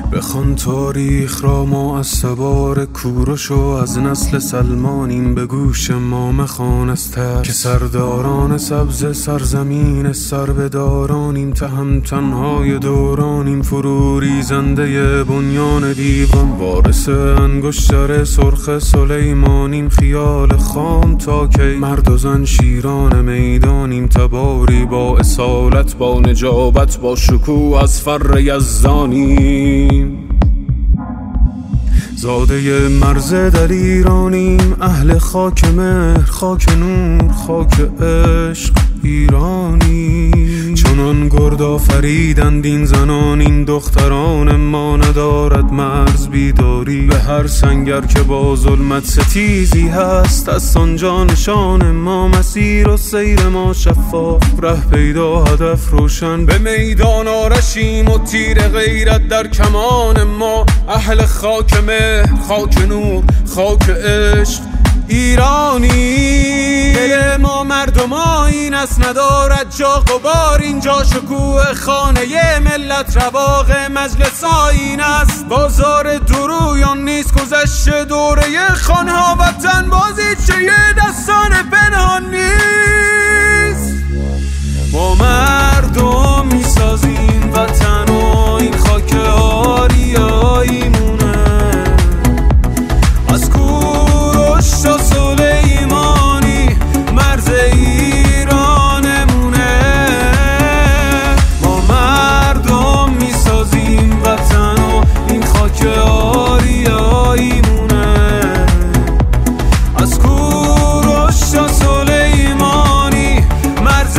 بخوان تاریخ را ما از سوار کوروش و از نسل سلمانیم. به گوش ما مخوان از تر که سرداران سبز سرزمین سربدارانیم. تهمتنهای دورانیم فرو ریزنده بنیان دیوان. وارث انگشتر سرخ سلیمانیم. خیال خام تا کی مرد و زن شیران میدانیم. تباری با اصالت با نجابت با شکوه از فر یزدانیم. زاده مرز دلیرانیم. اهل خاک مهر خاک نور خاک عشق ایرانی. چنان گرد آفریدند این زنان این دختران ما. ندارد مرز بیداری به هر سنگر که با ظلمت ستیزی هست. از آنجا نشان ما مسیر و سیر ما شفاف. ره پیدا هدف روشن به میدان آرشیم و تیر غیرت در کمان ما. اهل خاک مهر خاک نور خاک عشق ایرانی. دل ما مردم این است ندارد جا غبار. اینجا شکوه خانه ملت رواق مجلس آیین است. بازار درویان نیست گذشته دوره خانها. وطن بازیچه دستان پنهان نیست. ما مردم میسازیم وطن و این خاک آریاییمونه. از کوروش تا سلیمانی مرز ایرانمونه. ما مردم میسازیم وطن و این خاک آریاییمونه. از کوروش تا سلیمانی مرز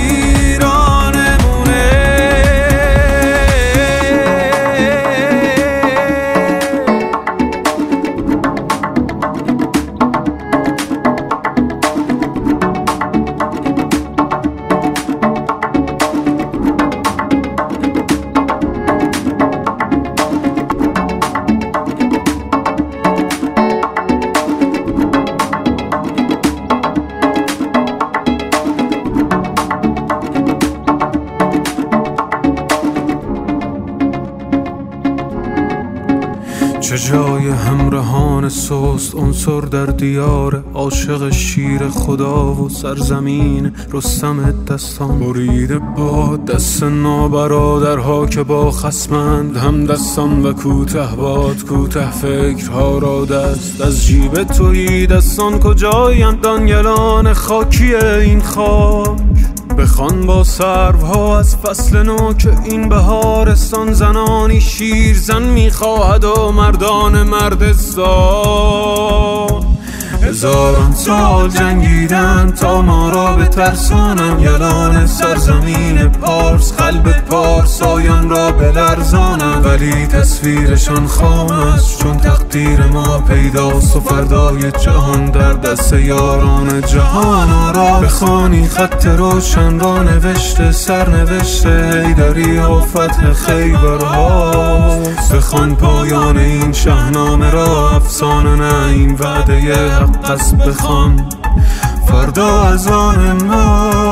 چه جای همراهان سست عنصر در دیار. عاشق شیر خدا و سرزمین رستم دستان. بریده با دست نابرادرها که با خصمند هم دستان. و کوته باد کوته فکرها را دست از جیب تویی دستان. کجایند دانگلان خاکی این خاک؟ بخوان با سروها از فصل نو که این بهارستان. زنانی شیر زن میخواهد و مردان مردستان. هزاران سال جنگیدن تا ما را به ترسانن. یلان سرزمین پارس قلب پارسایان را بلرزانن. ولی تصویرشان خام است چون تقدیر ما پیداست. و فردای جهان در دست یاران جهان آرا. بخوانی خط روشن را نوشته سرنوشته حیدری و فتح خیبرهاست. بخوان پایان این شاهنامه را افسانه نه این وعده حق است. بخوان فردا از آن ما